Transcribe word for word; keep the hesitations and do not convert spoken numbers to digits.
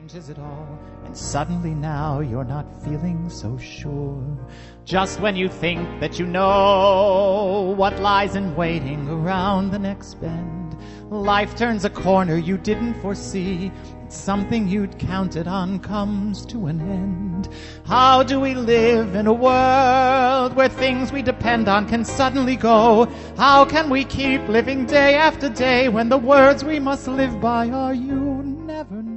changes it all, and suddenly now you're not feeling so sure. Just when you think that you know what lies in waiting around the next bend, life turns a corner you didn't foresee. Something you'd counted on comes to an end. How do we live in a world where things we depend on can suddenly go? How can we keep living day after day when the words we must live by are you never know?